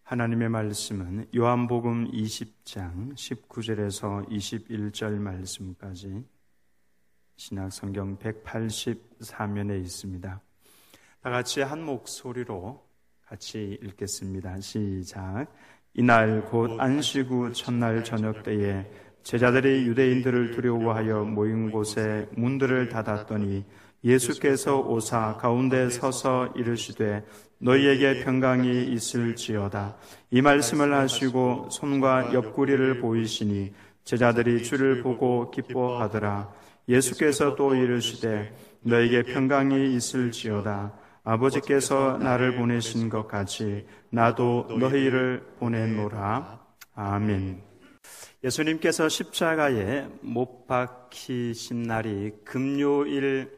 하나님의 말씀은 요한복음 20장 19절에서 21절 말씀까지 신약성경 184면에 있습니다. 다 같이 한 목소리로 같이 읽겠습니다. 시작. 이날 곧 안식 후 첫날 저녁 때에 제자들이 유대인들을 두려워하여 모인 곳에 문들을 닫았더니 예수께서 오사 가운데 서서 이르시되 너희에게 평강이 있을지어다. 이 말씀을 하시고 손과 옆구리를 보이시니 제자들이 주를 보고 기뻐하더라. 예수께서 또 이르시되 너희에게 평강이 있을지어다. 아버지께서 나를 보내신 것 같이 나도 너희를 보내노라. 아멘. 예수님께서 십자가에 못 박히신 날이 금요일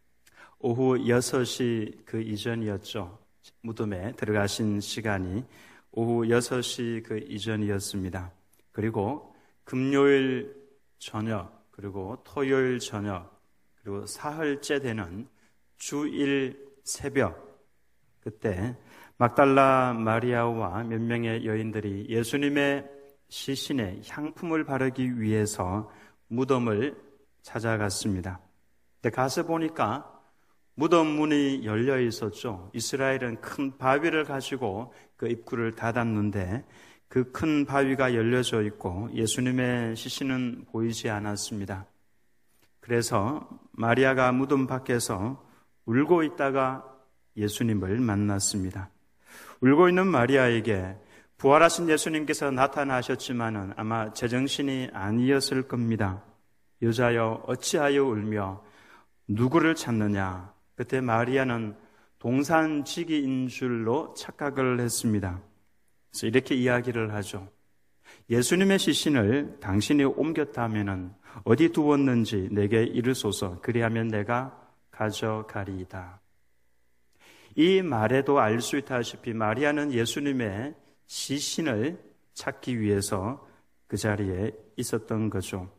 오후 6시 그 이전이었죠. 무덤에 들어가신 시간이 오후 6시 그 이전이었습니다. 그리고 금요일 저녁, 그리고 토요일 저녁, 그리고 사흘째 되는 주일 새벽, 그때 막달라 마리아와 몇 명의 여인들이 예수님의 시신에 향품을 바르기 위해서 무덤을 찾아갔습니다. 근데 가서 보니까 무덤 문이 열려 있었죠. 이스라엘은 큰 바위를 가지고 그 입구를 닫았는데 그 큰 바위가 열려져 있고 예수님의 시신은 보이지 않았습니다. 그래서 마리아가 무덤 밖에서 울고 있다가 예수님을 만났습니다. 울고 있는 마리아에게 부활하신 예수님께서 나타나셨지만은 아마 제정신이 아니었을 겁니다. 여자여 어찌하여 울며 누구를 찾느냐? 그때 마리아는 동산지기인 줄로 착각을 했습니다. 그래서 이렇게 이야기를 하죠. 예수님의 시신을 당신이 옮겼다면 어디 두었는지 내게 이르소서. 그리하면 내가 가져가리이다. 이 말에도 알 수 있다시피 마리아는 예수님의 시신을 찾기 위해서 그 자리에 있었던 거죠.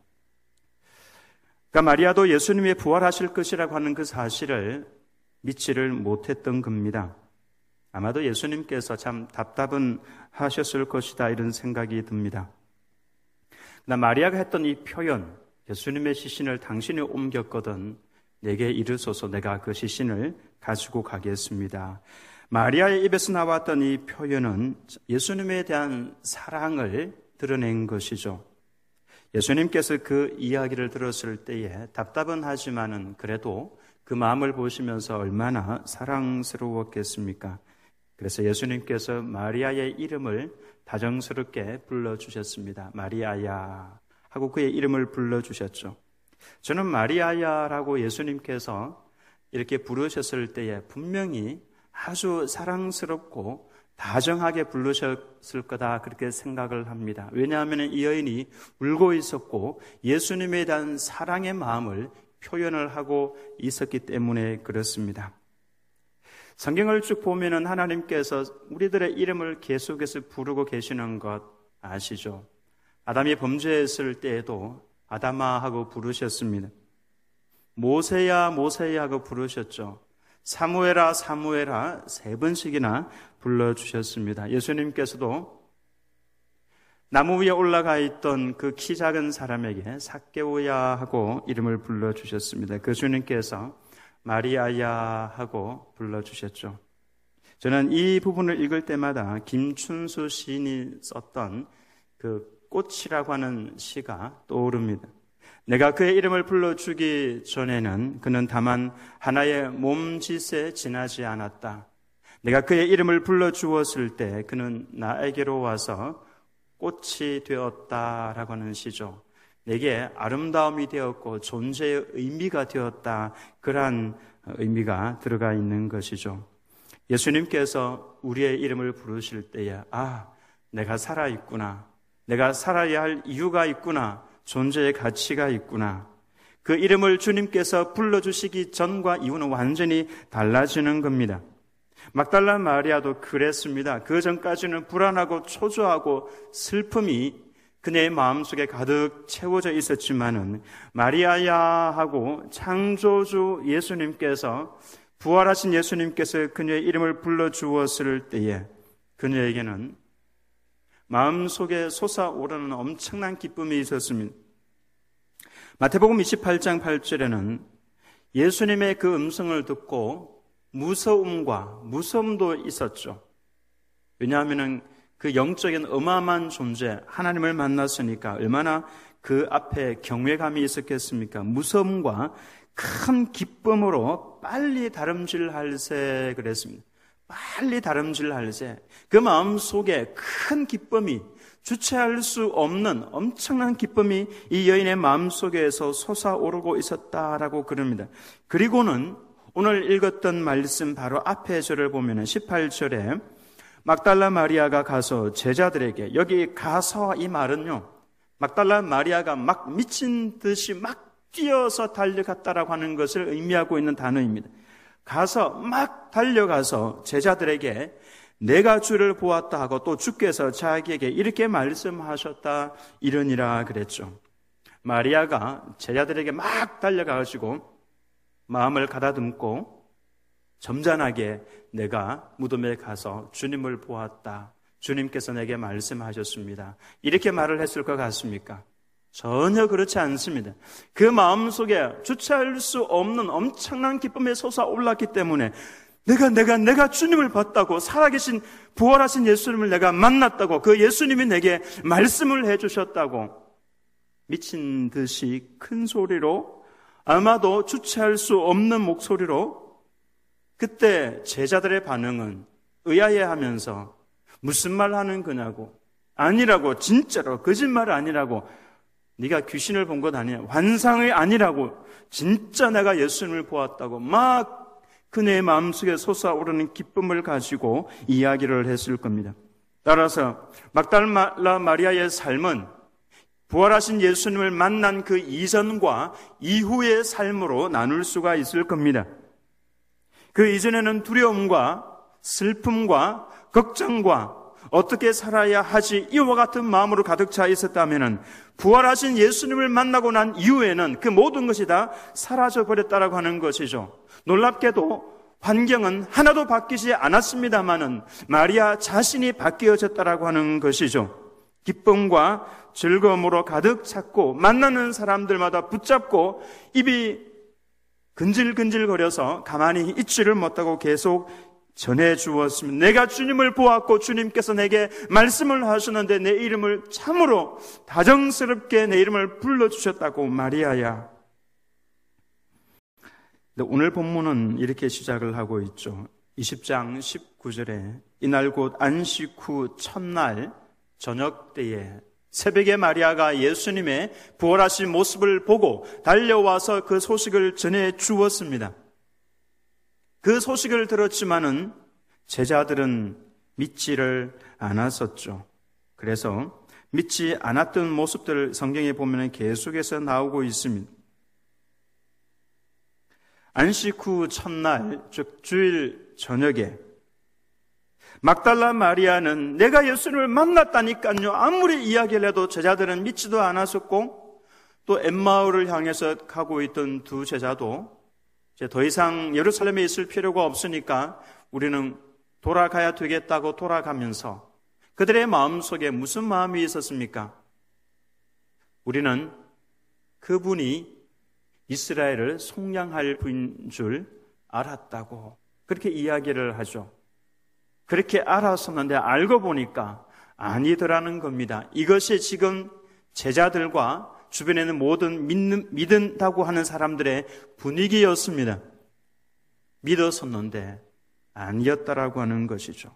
그러니까 마리아도 예수님이 부활하실 것이라고 하는 그 사실을 믿지를 못했던 겁니다. 아마도 예수님께서 참 답답은 하셨을 것이다 이런 생각이 듭니다. 그러나 마리아가 했던 이 표현, 예수님의 시신을 당신이 옮겼거든 내게 이르소서 내가 그 시신을 가지고 가겠습니다. 마리아의 입에서 나왔던 이 표현은 예수님에 대한 사랑을 드러낸 것이죠. 예수님께서 그 이야기를 들었을 때에 답답은 하지만은 그래도 그 마음을 보시면서 얼마나 사랑스러웠겠습니까? 그래서 예수님께서 마리아의 이름을 다정스럽게 불러주셨습니다. 마리아야 하고 그의 이름을 불러주셨죠. 저는 마리아야라고 예수님께서 이렇게 부르셨을 때에 분명히 아주 사랑스럽고 다정하게 부르셨을 거다 그렇게 생각을 합니다. 왜냐하면 이 여인이 울고 있었고 예수님에 대한 사랑의 마음을 표현을 하고 있었기 때문에 그렇습니다. 성경을 쭉 보면은 하나님께서 우리들의 이름을 계속해서 부르고 계시는 것 아시죠? 아담이 범죄했을 때에도 아담아 하고 부르셨습니다. 모세야 모세야 하고 부르셨죠. 사무엘아 사무엘아 3번씩이나 불러주셨습니다. 예수님께서도 나무 위에 올라가 있던 그 키 작은 사람에게 삭개오야 하고 이름을 불러주셨습니다. 그 주님께서 마리아야 하고 불러주셨죠. 저는 이 부분을 읽을 때마다 김춘수 시인이 썼던 그 꽃이라고 하는 시가 떠오릅니다. 내가 그의 이름을 불러주기 전에는 그는 다만 하나의 몸짓에 지나지 않았다. 내가 그의 이름을 불러주었을 때 그는 나에게로 와서 꽃이 되었다라고 하는 시죠. 내게 아름다움이 되었고 존재의 의미가 되었다. 그러한 의미가 들어가 있는 것이죠. 예수님께서 우리의 이름을 부르실 때에 내가 살아있구나. 내가 살아야 할 이유가 있구나. 존재의 가치가 있구나. 그 이름을 주님께서 불러주시기 전과 이후는 완전히 달라지는 겁니다. 막달라 마리아도 그랬습니다. 그 전까지는 불안하고 초조하고 슬픔이 그녀의 마음속에 가득 채워져 있었지만은 마리아야 하고 창조주 예수님께서 부활하신 예수님께서 그녀의 이름을 불러주었을 때에 그녀에게는 마음속에 솟아오르는 엄청난 기쁨이 있었습니다. 마태복음 28장 8절에는 예수님의 그 음성을 듣고 무서움도 있었죠. 왜냐하면 그 영적인 어마어마한 존재, 하나님을 만났으니까 얼마나 그 앞에 경외감이 있었겠습니까? 무서움과 큰 기쁨으로 빨리 다름질할세 그랬습니다. 빨리 다름질할세. 그 마음속에 큰 기쁨이, 주체할 수 없는 엄청난 기쁨이 이 여인의 마음속에서 솟아오르고 있었다라고 그럽니다. 그리고는 오늘 읽었던 말씀 바로 앞에 절을 보면 18절에 막달라 마리아가 가서 제자들에게, 여기 가서 이 말은요, 막달라 마리아가 막 미친 듯이 막 뛰어서 달려갔다라고 하는 것을 의미하고 있는 단어입니다. 가서 막 달려가서 제자들에게 내가 주를 보았다 하고 또 주께서 자기에게 이렇게 말씀하셨다 이러니라 그랬죠. 마리아가 제자들에게 막 달려가가지고 마음을 가다듬고 점잖하게 내가 무덤에 가서 주님을 보았다. 주님께서 내게 말씀하셨습니다. 이렇게 말을 했을 것 같습니까? 전혀 그렇지 않습니다. 그 마음속에 주체할 수 없는 엄청난 기쁨에 솟아올랐기 때문에 내가 주님을 봤다고, 살아계신 부활하신 예수님을 내가 만났다고, 그 예수님이 내게 말씀을 해주셨다고 미친 듯이 큰 소리로, 아마도 주체할 수 없는 목소리로, 그때 제자들의 반응은 의아해하면서 무슨 말 하는 거냐고, 아니라고, 진짜로 거짓말 아니라고, 네가 귀신을 본 것 아니야, 환상이 아니라고, 진짜 내가 예수님을 보았다고 막 그네의 마음속에 솟아오르는 기쁨을 가지고 이야기를 했을 겁니다. 따라서 막달라 마리아의 삶은 부활하신 예수님을 만난 그 이전과 이후의 삶으로 나눌 수가 있을 겁니다. 그 이전에는 두려움과 슬픔과 걱정과 어떻게 살아야 하지 이와 같은 마음으로 가득 차 있었다면 부활하신 예수님을 만나고 난 이후에는 그 모든 것이 다 사라져버렸다라고 하는 것이죠. 놀랍게도 환경은 하나도 바뀌지 않았습니다마는 마리아 자신이 바뀌어졌다라고 하는 것이죠. 기쁨과 즐거움으로 가득 찼고 만나는 사람들마다 붙잡고 입이 근질근질거려서 가만히 있지를 못하고 계속 전해 주었습니다. 내가 주님을 보았고 주님께서 내게 말씀을 하셨는데 내 이름을 참으로 다정스럽게 내 이름을 불러주셨다고 마리아야. 오늘 본문은 이렇게 시작을 하고 있죠. 20장 19절에 이날 곧 안식 후 첫날 저녁 때에 새벽에 마리아가 예수님의 부활하신 모습을 보고 달려와서 그 소식을 전해 주었습니다. 그 소식을 들었지만은 제자들은 믿지를 않았었죠. 그래서 믿지 않았던 모습들을 성경에 보면 계속해서 나오고 있습니다. 안식 후 첫날, 즉 주일 저녁에 막달라 마리아는 내가 예수님을 만났다니까요, 아무리 이야기를 해도 제자들은 믿지도 않았었고, 또 엠마오를 향해서 가고 있던 두 제자도 이제 더 이상 예루살렘에 있을 필요가 없으니까 우리는 돌아가야 되겠다고 돌아가면서 그들의 마음속에 무슨 마음이 있었습니까? 우리는 그분이 이스라엘을 속량할 분인 줄 알았다고 그렇게 이야기를 하죠. 그렇게 알았었는데 알고 보니까 아니더라는 겁니다. 이것이 지금 제자들과 주변에 있는 모든 믿는다고 하는 사람들의 분위기였습니다. 믿었었는데 아니었다라고 하는 것이죠.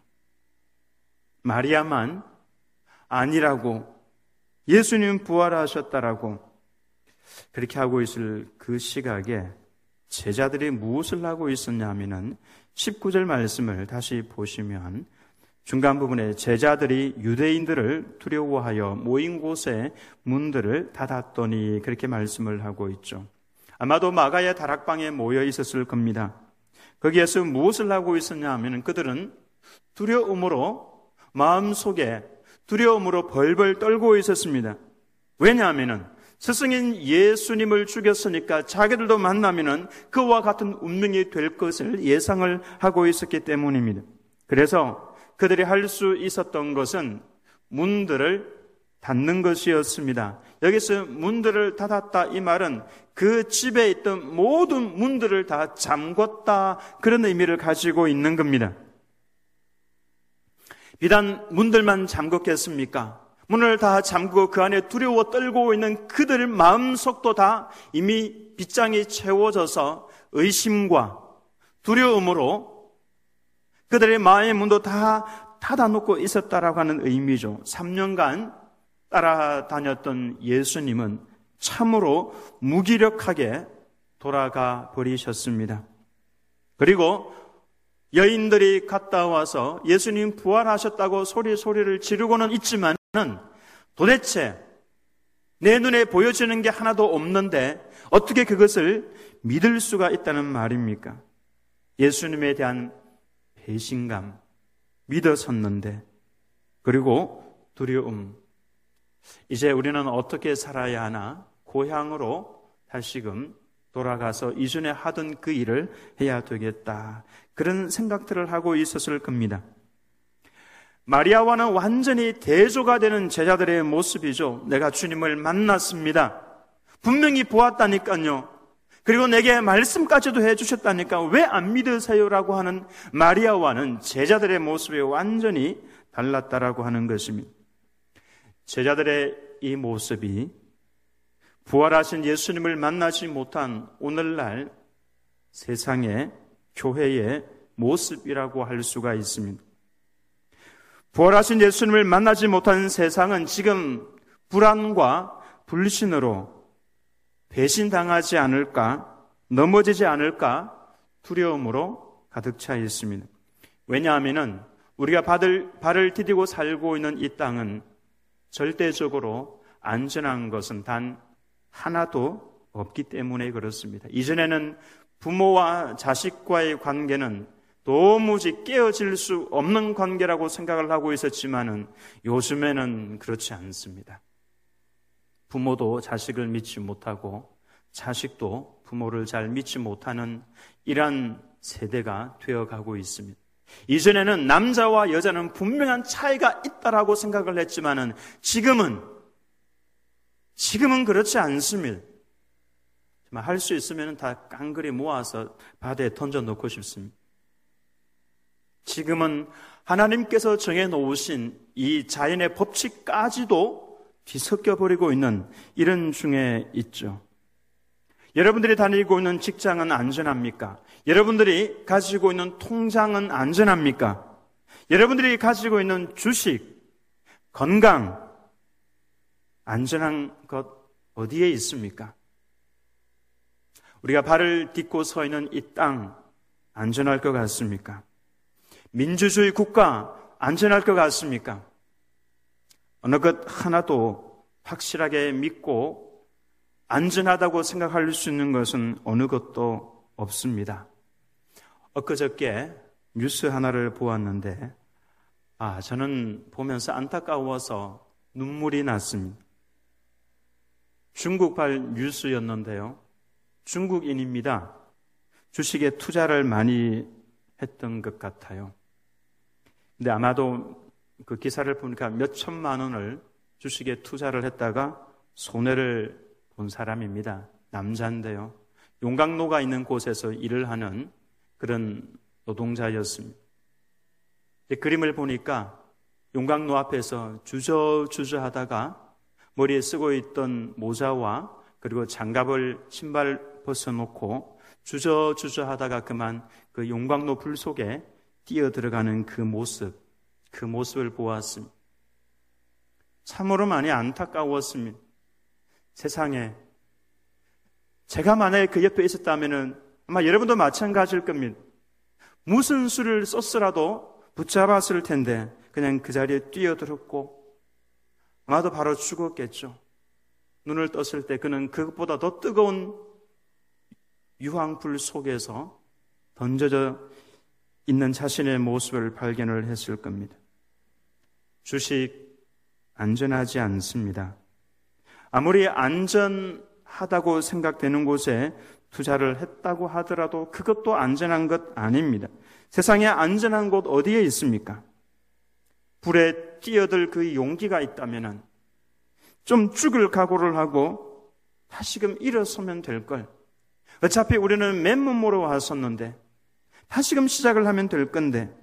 마리아만 아니라고, 예수님 부활하셨다라고 그렇게 하고 있을 그 시각에 제자들이 무엇을 하고 있었냐면은 19절 말씀을 다시 보시면 중간 부분에 제자들이 유대인들을 두려워하여 모인 곳에 문들을 닫았더니 그렇게 말씀을 하고 있죠. 아마도 마가의 다락방에 모여 있었을 겁니다. 거기에서 무엇을 하고 있었냐 하면 그들은 두려움으로, 마음속에 두려움으로 벌벌 떨고 있었습니다. 왜냐하면 스승인 예수님을 죽였으니까 자기들도 만나면 그와 같은 운명이 될 것을 예상을 하고 있었기 때문입니다. 그래서 그들이 할 수 있었던 것은 문들을 닫는 것이었습니다. 여기서 문들을 닫았다 이 말은 그 집에 있던 모든 문들을 다 잠궜다, 그런 의미를 가지고 있는 겁니다. 비단 문들만 잠궜겠습니까? 문을 다 잠그고 그 안에 두려워 떨고 있는 그들의 마음속도 다 이미 빗장이 채워져서 의심과 두려움으로 그들의 마음의 문도 다 닫아놓고 있었다라고 하는 의미죠. 3년간 따라다녔던 예수님은 참으로 무기력하게 돌아가 버리셨습니다. 그리고 여인들이 갔다 와서 예수님 부활하셨다고 소리를 지르고는 있지만 도대체 내 눈에 보여지는 게 하나도 없는데 어떻게 그것을 믿을 수가 있다는 말입니까? 예수님에 대한 배신감, 믿어섰는데, 그리고 두려움. 이제 우리는 어떻게 살아야 하나? 고향으로 다시금 돌아가서 이전에 하던 그 일을 해야 되겠다, 그런 생각들을 하고 있었을 겁니다. 마리아와는 완전히 대조가 되는 제자들의 모습이죠. 내가 주님을 만났습니다. 분명히 보았다니까요. 그리고 내게 말씀까지도 해주셨다니까 왜 안 믿으세요라고 하는 마리아와는 제자들의 모습이 완전히 달랐다라고 하는 것입니다. 제자들의 이 모습이 부활하신 예수님을 만나지 못한 오늘날 세상의 교회의 모습이라고 할 수가 있습니다. 부활하신 예수님을 만나지 못한 세상은 지금 불안과 불신으로 배신당하지 않을까, 넘어지지 않을까 두려움으로 가득 차 있습니다. 왜냐하면 우리가 발을 디디고 살고 있는 이 땅은 절대적으로 안전한 것은 단 하나도 없기 때문에 그렇습니다. 이전에는 부모와 자식과의 관계는 도무지 깨어질 수 없는 관계라고 생각을 하고 있었지만은 요즘에는 그렇지 않습니다. 부모도 자식을 믿지 못하고 자식도 부모를 잘 믿지 못하는 이러한 세대가 되어가고 있습니다. 이전에는 남자와 여자는 분명한 차이가 있다라고 생각을 했지만은 지금은 그렇지 않습니다. 할 수 있으면 다 깡그리 모아서 바다에 던져놓고 싶습니다. 지금은 하나님께서 정해놓으신 이 자연의 법칙까지도 뒤섞여버리고 있는 이런 중에 있죠. 여러분들이 다니고 있는 직장은 안전합니까? 여러분들이 가지고 있는 통장은 안전합니까? 여러분들이 가지고 있는 주식, 건강, 안전한 것 어디에 있습니까? 우리가 발을 딛고 서 있는 이 땅 안전할 것 같습니까? 민주주의 국가 안전할 것 같습니까? 어느 것 하나도 확실하게 믿고 안전하다고 생각할 수 있는 것은 어느 것도 없습니다. 엊그저께 뉴스 하나를 보았는데 저는 보면서 안타까워서 눈물이 났습니다. 중국발 뉴스였는데요. 중국인입니다. 주식에 투자를 많이 했던 것 같아요. 근데 아마도 그 기사를 보니까 몇 천만 원을 주식에 투자를 했다가 손해를 본 사람입니다. 남자인데요. 용광로가 있는 곳에서 일을 하는 그런 노동자였습니다. 그림을 보니까 용광로 앞에서 주저하다가 머리에 쓰고 있던 모자와 그리고 장갑을 신발 벗어놓고 주저하다가 그만 그 용광로 불 속에 뛰어들어가는 그 모습을 보았습니다. 참으로 많이 안타까웠습니다. 세상에 제가 만약에 그 옆에 있었다면 아마 여러분도 마찬가지일 겁니다. 무슨 수를 썼으라도 붙잡았을 텐데 그냥 그 자리에 뛰어들었고 아마도 바로 죽었겠죠. 눈을 떴을 때 그는 그것보다 더 뜨거운 유황불 속에서 던져져 있는 자신의 모습을 발견을 했을 겁니다. 주식 안전하지 않습니다. 아무리 안전하다고 생각되는 곳에 투자를 했다고 하더라도 그것도 안전한 것 아닙니다. 세상에 안전한 곳 어디에 있습니까? 불에 뛰어들 그 용기가 있다면 좀 죽을 각오를 하고 다시금 일어서면 될 걸. 어차피 우리는 맨몸으로 왔었는데 다시금 시작을 하면 될 건데.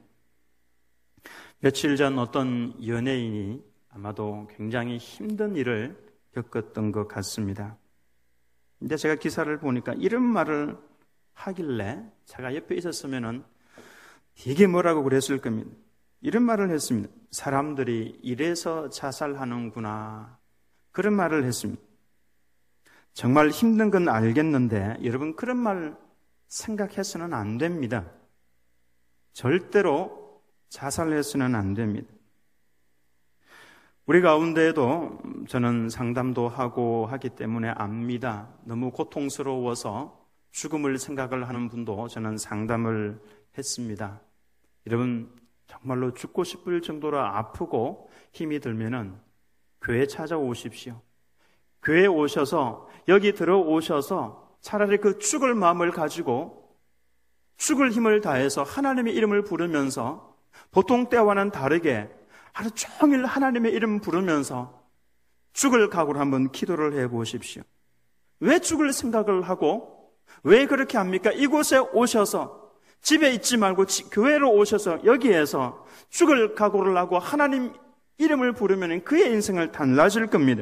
며칠 전 어떤 연예인이 아마도 굉장히 힘든 일을 겪었던 것 같습니다. 근데 제가 기사를 보니까 이런 말을 하길래 제가 옆에 있었으면은 되게 뭐라고 그랬을 겁니다. 이런 말을 했습니다. 사람들이 이래서 자살하는구나. 그런 말을 했습니다. 정말 힘든 건 알겠는데 여러분 그런 말 생각해서는 안 됩니다. 절대로 자살해서는 안 됩니다. 우리 가운데에도 저는 상담도 하고 하기 때문에 압니다. 너무 고통스러워서 죽음을 생각을 하는 분도 저는 상담을 했습니다. 여러분 정말로 죽고 싶을 정도로 아프고 힘이 들면은 교회 찾아오십시오. 교회에 오셔서 여기 들어오셔서 차라리 그 죽을 마음을 가지고 죽을 힘을 다해서 하나님의 이름을 부르면서 보통 때와는 다르게 하루 종일 하나님의 이름 부르면서 죽을 각오로 한번 기도를 해보십시오. 왜 죽을 생각을 하고 왜 그렇게 합니까? 이곳에 오셔서 집에 있지 말고 교회로 오셔서 여기에서 죽을 각오를 하고 하나님 이름을 부르면 그의 인생을 달라질 겁니다.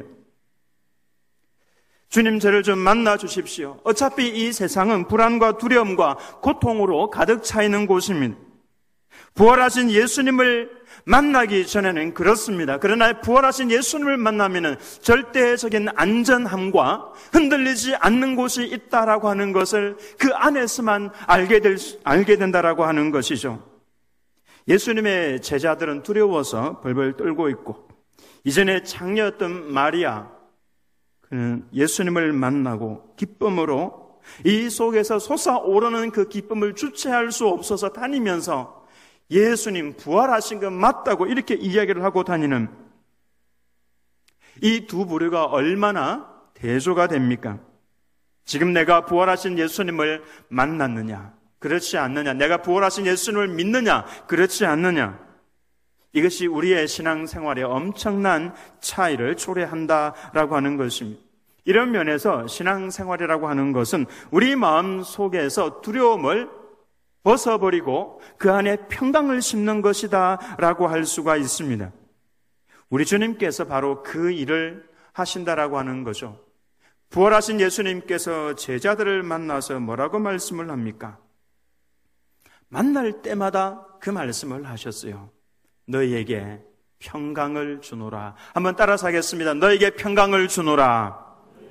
주님 저를 좀 만나 주십시오. 어차피 이 세상은 불안과 두려움과 고통으로 가득 차 있는 곳입니다. 부활하신 예수님을 만나기 전에는 그렇습니다. 그러나 부활하신 예수님을 만나면 절대적인 안전함과 흔들리지 않는 곳이 있다라고 하는 것을 그 안에서만 알게 된다라고 하는 것이죠. 예수님의 제자들은 두려워서 벌벌 떨고 있고 이전에 장녀였던 마리아 그는 예수님을 만나고 기쁨으로 이 속에서 솟아오르는 그 기쁨을 주체할 수 없어서 다니면서 예수님 부활하신 건 맞다고 이렇게 이야기를 하고 다니는 이 두 부류가 얼마나 대조가 됩니까? 지금 내가 부활하신 예수님을 만났느냐? 그렇지 않느냐? 내가 부활하신 예수님을 믿느냐? 그렇지 않느냐? 이것이 우리의 신앙생활에 엄청난 차이를 초래한다라고 하는 것입니다. 이런 면에서 신앙생활이라고 하는 것은 우리 마음 속에서 두려움을 벗어버리고 그 안에 평강을 심는 것이다 라고 할 수가 있습니다. 우리 주님께서 바로 그 일을 하신다라고 하는 거죠. 부활하신 예수님께서 제자들을 만나서 뭐라고 말씀을 합니까? 만날 때마다 그 말씀을 하셨어요. 너희에게 평강을 주노라. 한번 따라서 하겠습니다. 너희에게 평강을 주노라.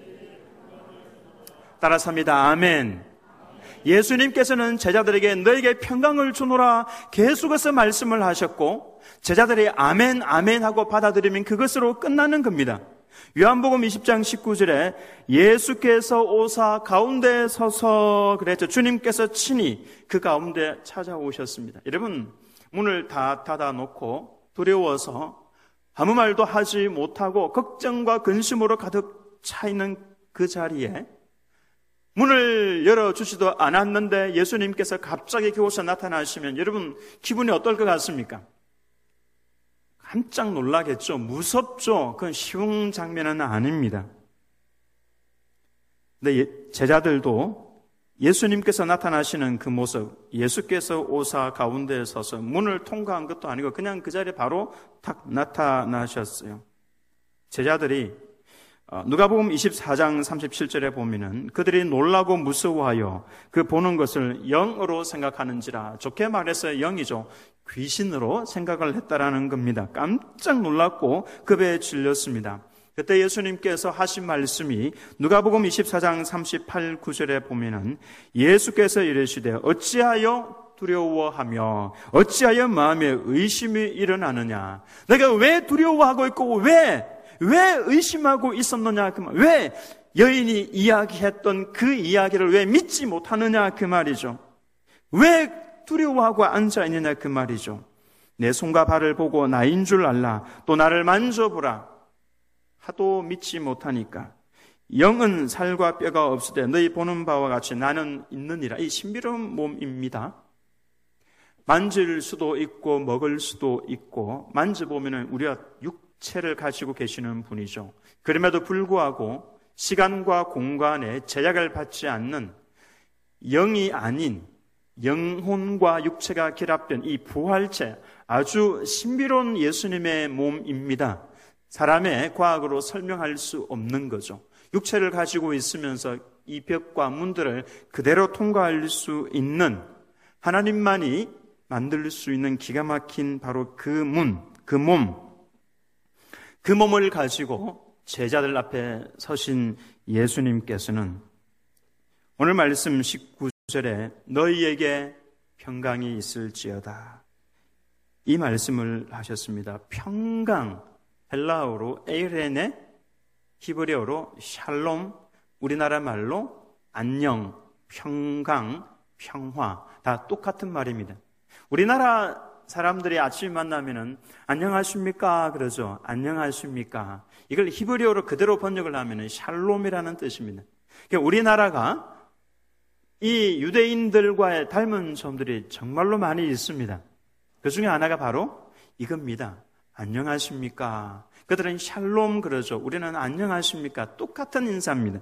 따라서 합니다. 아멘. 예수님께서는 제자들에게 너에게 평강을 주노라 계속해서 말씀을 하셨고 제자들이 아멘 아멘 하고 받아들이면 그것으로 끝나는 겁니다. 요한복음 20장 19절에 예수께서 오사 가운데에 서서 그랬죠. 주님께서 친히 그 가운데 찾아오셨습니다. 여러분 문을 다 닫아놓고 두려워서 아무 말도 하지 못하고 걱정과 근심으로 가득 차 있는 그 자리에 문을 열어주지도 않았는데 예수님께서 갑자기 그곳에 나타나시면 여러분 기분이 어떨 것 같습니까? 깜짝 놀라겠죠. 무섭죠. 그건 쉬운 장면은 아닙니다. 근데 제자들도 예수님께서 나타나시는 그 모습, 예수께서 오사 가운데에 서서 문을 통과한 것도 아니고 그냥 그 자리에 바로 탁 나타나셨어요. 제자들이 누가복음 24장 37절에 보면은 그들이 놀라고 무서워하여 그 보는 것을 영으로 생각하는지라. 좋게 말해서 영이죠. 귀신으로 생각을 했다라는 겁니다. 깜짝 놀랐고 급에 질렸습니다. 그때 예수님께서 하신 말씀이 누가복음 24장 38, 9절에 보면은 예수께서 이르시되 어찌하여 두려워하며 어찌하여 마음에 의심이 일어나느냐. 내가 왜 두려워하고 있고 왜 의심하고 있었느냐 그 말. 왜 여인이 이야기했던 그 이야기를 왜 믿지 못하느냐 그 말이죠. 왜 두려워하고 앉아있느냐 그 말이죠. 내 손과 발을 보고 나인 줄 알라. 또 나를 만져보라. 하도 믿지 못하니까 영은 살과 뼈가 없으되 너희 보는 바와 같이 나는 있느니라. 이 신비로운 몸입니다. 만질 수도 있고 먹을 수도 있고 만져보면 우리가 육체를 가지고 계시는 분이죠. 그럼에도 불구하고 시간과 공간에 제약을 받지 않는 영이 아닌 영혼과 육체가 결합된 이 부활체, 아주 신비로운 예수님의 몸입니다. 사람의 과학으로 설명할 수 없는 거죠. 육체를 가지고 있으면서 이 벽과 문들을 그대로 통과할 수 있는, 하나님만이 만들 수 있는 기가 막힌 바로 그 문, 그 몸, 그 몸을 가지고 제자들 앞에 서신 예수님께서는 오늘 말씀 19절에 너희에게 평강이 있을지어다, 이 말씀을 하셨습니다. 평강, 헬라어로 에이레네, 히브리어로 샬롬, 우리나라 말로 안녕, 평강, 평화, 다 똑같은 말입니다. 우리나라 사람들이 아침에 만나면은 안녕하십니까 그러죠. 안녕하십니까. 이걸 히브리어로 그대로 번역을 하면은 샬롬이라는 뜻입니다. 그러니까 우리나라가 이 유대인들과의 닮은 점들이 정말로 많이 있습니다. 그 중에 하나가 바로 이겁니다. 안녕하십니까. 그들은 샬롬 그러죠. 우리는 안녕하십니까. 똑같은 인사입니다.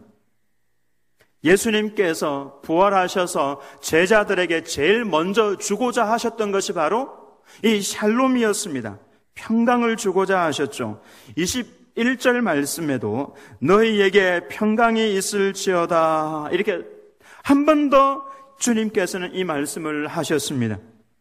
예수님께서 부활하셔서 제자들에게 제일 먼저 주고자 하셨던 것이 바로 이 샬롬이었습니다. 평강을 주고자 하셨죠. 21절 말씀에도 너희에게 평강이 있을지어다, 이렇게 한 번 더 주님께서는 이 말씀을 하셨습니다.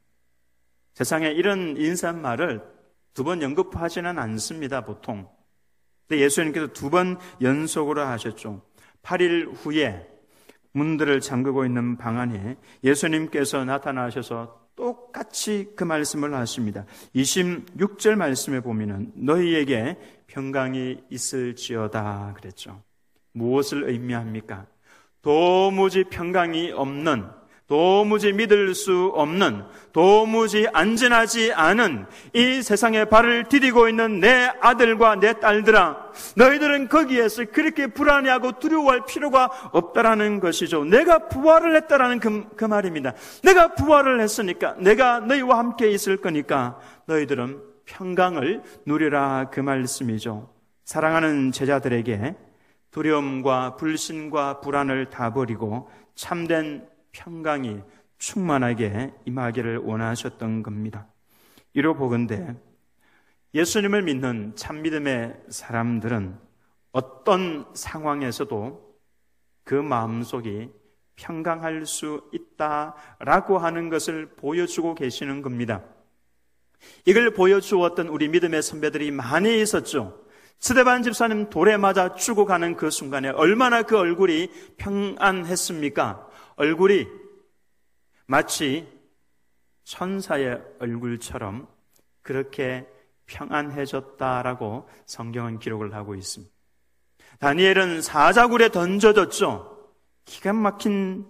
세상에 이런 인사말을 두 번 연급하지는 않습니다, 보통. 근데 예수님께서 두 번 연속으로 하셨죠. 8일 후에 문들을 잠그고 있는 방 안에 예수님께서 나타나셔서 똑같이 그 말씀을 하십니다. 26절 말씀에 보면은 너희에게 평강이 있을지어다 그랬죠. 무엇을 의미합니까? 도무지 평강이 없는, 도무지 믿을 수 없는, 도무지 안전하지 않은 이 세상에 발을 디디고 있는 내 아들과 내 딸들아, 너희들은 거기에서 그렇게 불안해하고 두려워할 필요가 없다라는 것이죠. 내가 부활을 했다라는 그 말입니다. 내가 부활을 했으니까, 내가 너희와 함께 있을 거니까 너희들은 평강을 누리라, 그 말씀이죠. 사랑하는 제자들에게 두려움과 불신과 불안을 다 버리고 참된 평강이 충만하게 임하기를 원하셨던 겁니다. 이로 보건대 예수님을 믿는 참믿음의 사람들은 어떤 상황에서도 그 마음속이 평강할 수 있다라고 하는 것을 보여주고 계시는 겁니다. 이걸 보여주었던 우리 믿음의 선배들이 많이 있었죠. 스데반 집사님 돌에 맞아 죽어가는 그 순간에 얼마나 그 얼굴이 평안했습니까? 얼굴이 마치 천사의 얼굴처럼 그렇게 평안해졌다라고 성경은 기록을 하고 있습니다. 다니엘은 사자굴에 던져졌죠. 기가 막힌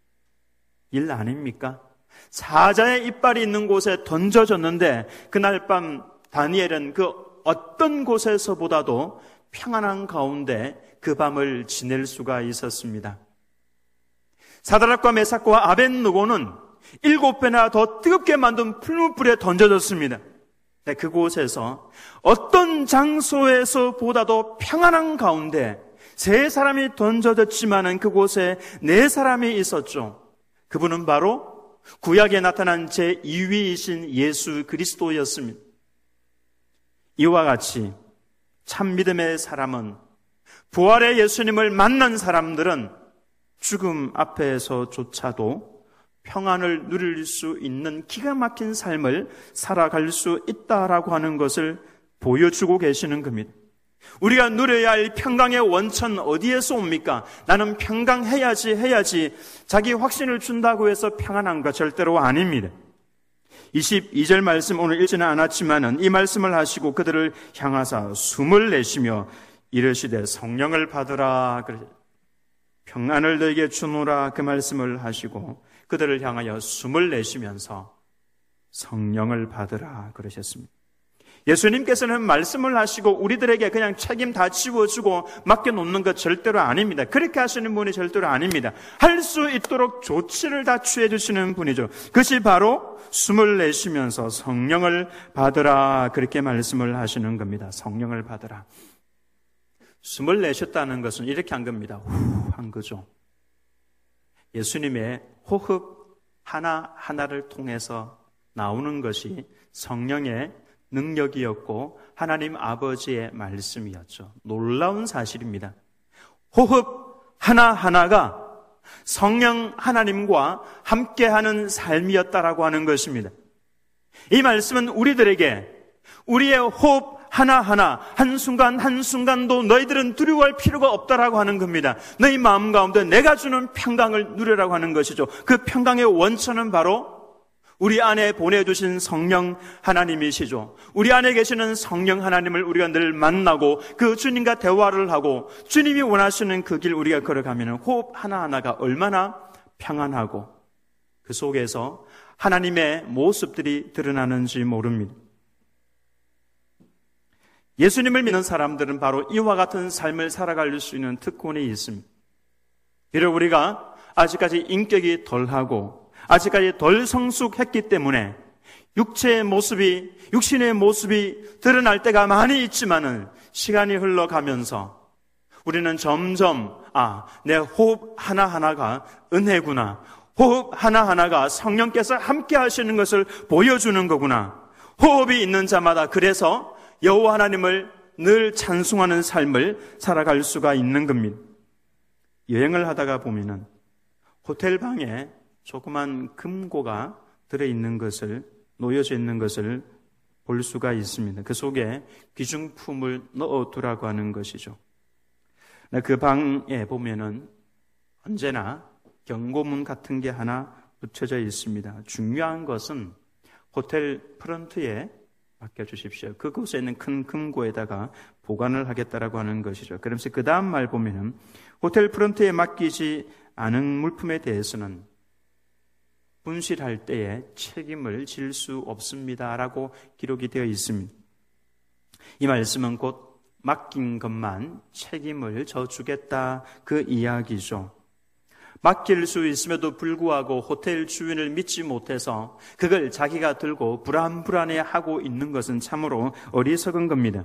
일 아닙니까? 사자의 이빨이 있는 곳에 던져졌는데 그날 밤 다니엘은 그 어떤 곳에서보다도 평안한 가운데 그 밤을 지낼 수가 있었습니다. 사드락과 메삭과 아벳느고는 7배나 더 뜨겁게 만든 풀무불에 던져졌습니다. 네, 그곳에서 어떤 장소에서보다도 평안한 가운데 3사람이 던져졌지만은 그곳에 4사람이 있었죠. 그분은 바로 구약에 나타난 제2위이신 예수 그리스도였습니다. 이와 같이 참 믿음의 사람은, 부활의 예수님을 만난 사람들은 죽음 앞에서조차도 평안을 누릴 수 있는 기가 막힌 삶을 살아갈 수 있다라고 하는 것을 보여주고 계시는 겁니다. 우리가 누려야 할 평강의 원천 어디에서 옵니까? 나는 평강해야지 자기 확신을 준다고 해서 평안한가? 절대로 아닙니다. 22절 말씀 오늘 읽지는 않았지만은 이 말씀을 하시고 그들을 향하사 숨을 내쉬며 이르시되 성령을 받으라, 평안을 너에게 주노라, 그 말씀을 하시고 그들을 향하여 숨을 내쉬면서 성령을 받으라 그러셨습니다. 예수님께서는 말씀을 하시고 우리들에게 그냥 책임 다 지워주고 맡겨놓는 것 절대로 아닙니다. 그렇게 하시는 분이 절대로 아닙니다. 할 수 있도록 조치를 다 취해주시는 분이죠. 그것이 바로 숨을 내쉬면서 성령을 받으라, 그렇게 말씀을 하시는 겁니다. 성령을 받으라. 숨을 내셨다는 것은 이렇게 한 겁니다. 후 한 거죠. 예수님의 호흡 하나하나를 통해서 나오는 것이 성령의 능력이었고 하나님 아버지의 말씀이었죠. 놀라운 사실입니다. 호흡 하나하나가 성령 하나님과 함께하는 삶이었다라고 하는 것입니다. 이 말씀은 우리들에게 우리의 호흡 하나하나 한순간 한순간도 너희들은 두려워할 필요가 없다라고 하는 겁니다. 너희 마음 가운데 내가 주는 평강을 누리라고 하는 것이죠. 그 평강의 원천은 바로 우리 안에 보내주신 성령 하나님이시죠. 우리 안에 계시는 성령 하나님을 우리가 늘 만나고 그 주님과 대화를 하고 주님이 원하시는 그 길 우리가 걸어가면 호흡 하나하나가 얼마나 평안하고 그 속에서 하나님의 모습들이 드러나는지 모릅니다. 예수님을 믿는 사람들은 바로 이와 같은 삶을 살아갈 수 있는 특권이 있습니다. 비록 우리가 아직까지 인격이 덜하고 아직까지 덜 성숙했기 때문에 육신의 모습이 드러날 때가 많이 있지만은 시간이 흘러가면서 우리는 점점 내 호흡 하나하나가 은혜구나. 호흡 하나하나가 성령께서 함께 하시는 것을 보여주는 거구나. 호흡이 있는 자마다 그래서 여호와 하나님을 늘 찬송하는 삶을 살아갈 수가 있는 겁니다. 여행을 하다가 보면은 호텔 방에 조그만 금고가 놓여져 있는 것을 볼 수가 있습니다. 그 속에 귀중품을 넣어두라고 하는 것이죠. 그 방에 보면은 언제나 경고문 같은 게 하나 붙여져 있습니다. 중요한 것은 호텔 프런트에 맡겨주십시오. 그곳에 있는 큰 금고에다가 보관을 하겠다라고 하는 것이죠. 그러면서 그 다음 말 보면은 호텔 프런트에 맡기지 않은 물품에 대해서는 분실할 때에 책임을 질 수 없습니다라고 기록이 되어 있습니다. 이 말씀은 곧 맡긴 것만 책임을 져주겠다 그 이야기죠. 맡길 수 있음에도 불구하고 호텔 주인을 믿지 못해서 그걸 자기가 들고 불안해하고 있는 것은 참으로 어리석은 겁니다.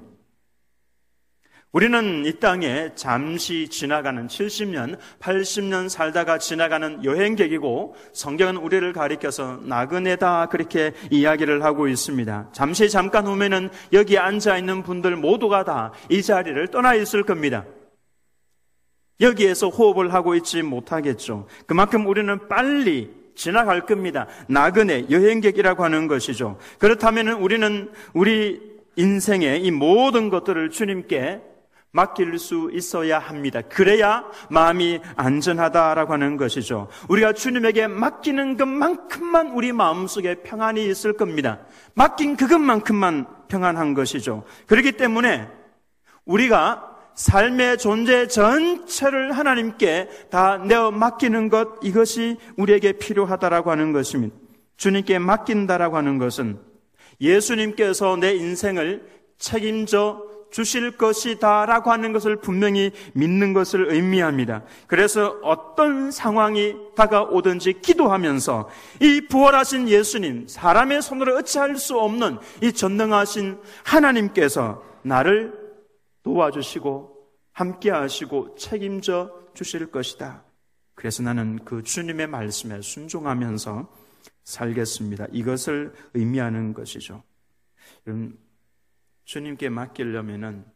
우리는 이 땅에 잠시 지나가는 70년, 80년 살다가 지나가는 여행객이고 성경은 우리를 가리켜서 나그네다 그렇게 이야기를 하고 있습니다. 잠깐 후면은 여기 앉아있는 분들 모두가 다 이 자리를 떠나 있을 겁니다. 여기에서 호흡을 하고 있지 못하겠죠. 그만큼 우리는 빨리 지나갈 겁니다. 나그네, 여행객이라고 하는 것이죠. 그렇다면 우리는 우리 인생의 이 모든 것들을 주님께 맡길 수 있어야 합니다. 그래야 마음이 안전하다라고 하는 것이죠. 우리가 주님에게 맡기는 것만큼만 우리 마음속에 평안이 있을 겁니다. 맡긴 그것만큼만 평안한 것이죠. 그렇기 때문에 우리가 삶의 존재 전체를 하나님께 다 내어 맡기는 것, 이것이 우리에게 필요하다라고 하는 것입니다. 주님께 맡긴다라고 하는 것은 예수님께서 내 인생을 책임져 주실 것이다라고 하는 것을 분명히 믿는 것을 의미합니다. 그래서 어떤 상황이 다가오든지 기도하면서 이 부활하신 예수님, 사람의 손으로 어찌할 수 없는 이 전능하신 하나님께서 나를 도와주시고 함께 하시고 책임져 주실 것이다. 그래서 나는 그 주님의 말씀에 순종하면서 살겠습니다. 이것을 의미하는 것이죠. 여러분, 주님께 맡기려면은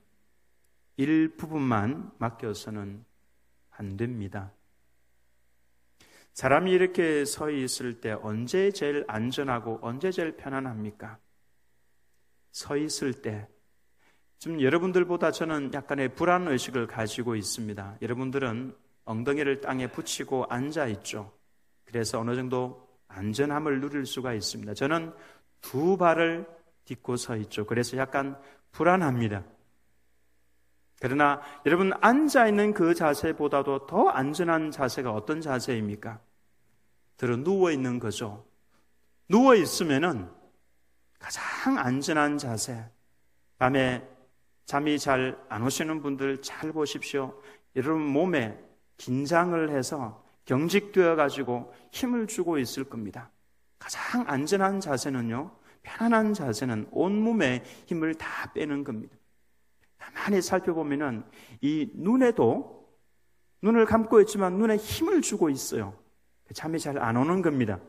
일부분만 맡겨서는 안 됩니다. 사람이 이렇게 서 있을 때 언제 제일 안전하고 언제 제일 편안합니까? 서 있을 때. 좀 여러분들보다 저는 약간의 불안의식을 가지고 있습니다. 여러분들은 엉덩이를 땅에 붙이고 앉아 있죠. 그래서 어느 정도 안전함을 누릴 수가 있습니다. 저는 두 발을 딛고 서 있죠. 그래서 약간 불안합니다. 그러나 여러분 앉아있는 그 자세보다도 더 안전한 자세가 어떤 자세입니까? 들어 누워있는 거죠. 누워있으면은 가장 안전한 자세. 밤에 잠이 잘 안 오시는 분들 잘 보십시오. 여러분 몸에 긴장을 해서 경직되어 가지고 힘을 주고 있을 겁니다. 가장 안전한 자세는요, 편안한 자세는 온몸에 힘을 다 빼는 겁니다. 가만히 살펴보면은 이 눈에도 눈을 감고 있지만 눈에 힘을 주고 있어요. 잠이 잘 안 오는 겁니다.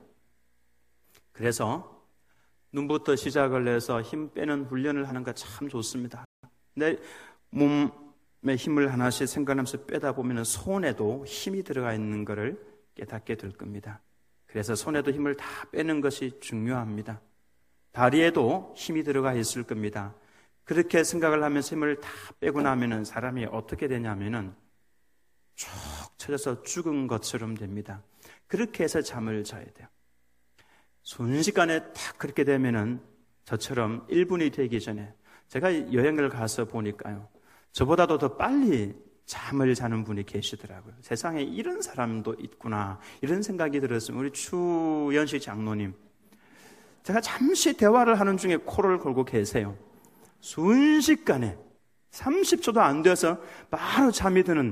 그래서 눈부터 시작을 해서 힘 빼는 훈련을 하는 거 참 좋습니다. 내 몸에 힘을 하나씩 생각하면서 빼다 보면 손에도 힘이 들어가 있는 것을 깨닫게 될 겁니다. 그래서 손에도 힘을 다 빼는 것이 중요합니다. 다리에도 힘이 들어가 있을 겁니다. 그렇게 생각을 하면서 힘을 다 빼고 나면은 사람이 어떻게 되냐면은 쭉 쳐져서 죽은 것처럼 됩니다. 그렇게 해서 잠을 자야 돼요. 순식간에 딱 그렇게 되면은 저처럼 1분이 되기 전에 제가 여행을 가서 보니까요, 저보다도 더 빨리 잠을 자는 분이 계시더라고요. 세상에 이런 사람도 있구나 이런 생각이 들었으면 우리 추연식 장로님, 제가 잠시 대화를 하는 중에 코를 골고 계세요. 순식간에 30초도 안 돼서 바로 잠이 드는,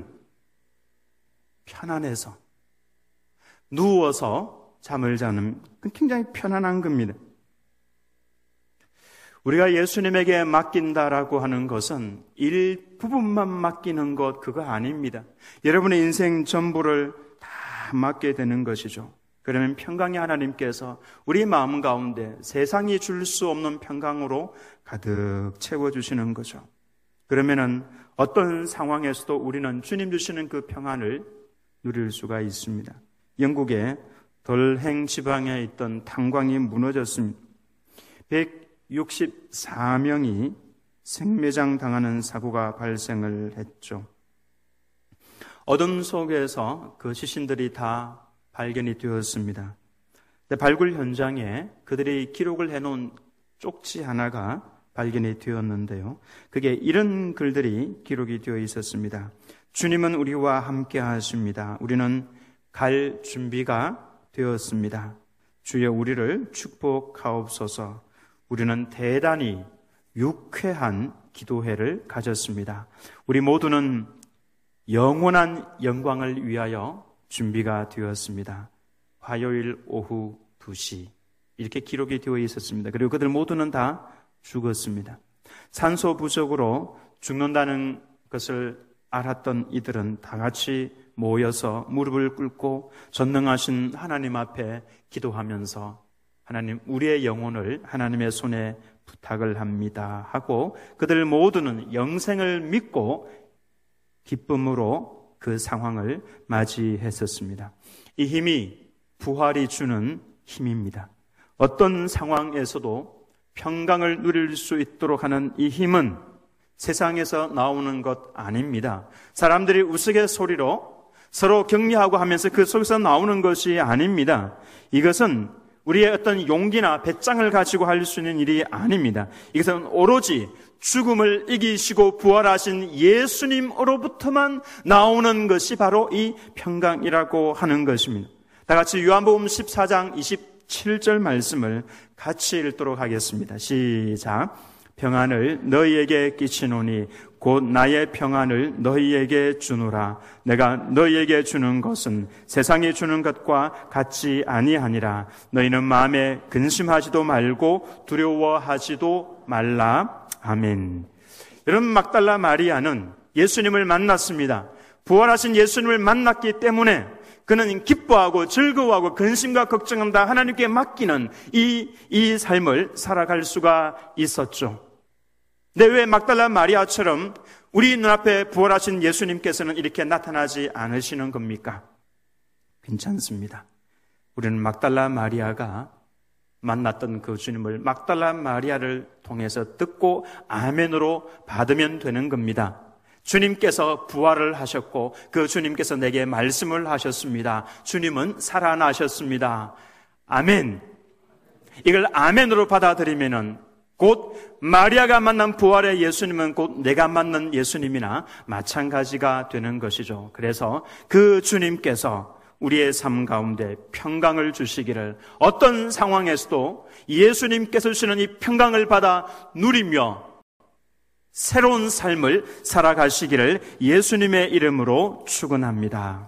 편안해서 누워서 잠을 자는 굉장히 편안한 겁니다. 우리가 예수님에게 맡긴다라고 하는 것은 일부분만 맡기는 것, 그거 아닙니다. 여러분의 인생 전부를 다 맡게 되는 것이죠. 그러면 평강의 하나님께서 우리 마음 가운데 세상이 줄 수 없는 평강으로 가득 채워주시는 거죠. 그러면은 어떤 상황에서도 우리는 주님 주시는 그 평안을 누릴 수가 있습니다. 영국의 덜행 지방에 있던 탄광이 무너졌습니다. 164명이 생매장 당하는 사고가 발생을 했죠. 어둠 속에서 그 시신들이 다 발견이 되었습니다. 발굴 현장에 그들이 기록을 해놓은 쪽지 하나가 발견이 되었는데요. 그게 이런 글들이 기록이 되어 있었습니다. 주님은 우리와 함께 하십니다. 우리는 갈 준비가 되었습니다. 주여 우리를 축복하옵소서. 우리는 대단히 유쾌한 기도회를 가졌습니다. 우리 모두는 영원한 영광을 위하여 준비가 되었습니다. 화요일 오후 2시 이렇게 기록이 되어 있었습니다. 그리고 그들 모두는 다 죽었습니다. 산소 부족으로 죽는다는 것을 알았던 이들은 다 같이 모여서 무릎을 꿇고 전능하신 하나님 앞에 기도하면서 하나님, 우리의 영혼을 하나님의 손에 부탁을 합니다 하고 그들 모두는 영생을 믿고 기쁨으로 그 상황을 맞이했었습니다. 이 힘이 부활이 주는 힘입니다. 어떤 상황에서도 평강을 누릴 수 있도록 하는 이 힘은 세상에서 나오는 것 아닙니다. 사람들이 우스갯소리로 서로 격려하고 하면서 그 속에서 나오는 것이 아닙니다. 이것은 우리의 어떤 용기나 배짱을 가지고 할 수 있는 일이 아닙니다. 이것은 오로지 죽음을 이기시고 부활하신 예수님으로부터만 나오는 것이 바로 이 평강이라고 하는 것입니다. 다 같이 요한복음 14장 27절 말씀을 같이 읽도록 하겠습니다. 시작. 평안을 너희에게 끼치노니 곧 나의 평안을 너희에게 주노라. 내가 너희에게 주는 것은 세상이 주는 것과 같지 아니하니라. 너희는 마음에 근심하지도 말고 두려워하지도 말라. 아멘. 여러분, 막달라 마리아는 예수님을 만났습니다. 부활하신 예수님을 만났기 때문에 그는 기뻐하고 즐거워하고 근심과 걱정은 다 하나님께 맡기는 이 삶을 살아갈 수가 있었죠. 근데 왜 막달라 마리아처럼 우리 눈앞에 부활하신 예수님께서는 이렇게 나타나지 않으시는 겁니까? 괜찮습니다. 우리는 막달라 마리아가 만났던 그 주님을 막달라 마리아를 통해서 듣고 아멘으로 받으면 되는 겁니다. 주님께서 부활을 하셨고 그 주님께서 내게 말씀을 하셨습니다. 주님은 살아나셨습니다. 아멘. 이걸 아멘으로 받아들이면은 곧 마리아가 만난 부활의 예수님은 곧 내가 만난 예수님이나 마찬가지가 되는 것이죠. 그래서 그 주님께서 우리의 삶 가운데 평강을 주시기를, 어떤 상황에서도 예수님께서 주시는 이 평강을 받아 누리며 새로운 삶을 살아가시기를 예수님의 이름으로 축원합니다.